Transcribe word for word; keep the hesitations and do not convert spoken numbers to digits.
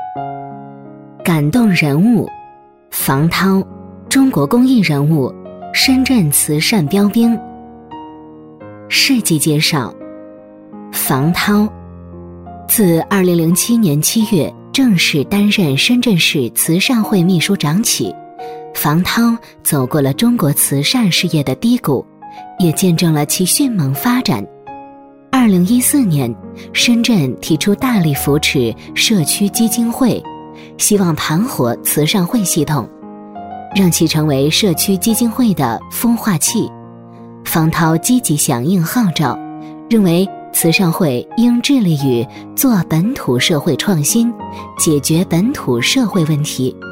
感动人物，房涛，中国公益人物，深圳慈善标兵。事迹介绍：房涛，自二零零七年七月正式担任深圳市慈善会秘书长起，房涛走过了中国慈善事业的低谷，也见证了其迅猛发展。二零一四年，深圳提出大力扶持社区基金会，希望盘活慈善会系统，让其成为社区基金会的孵化器。房涛积极响应号召，认为慈善会应致力于做本土社会创新，解决本土社会问题，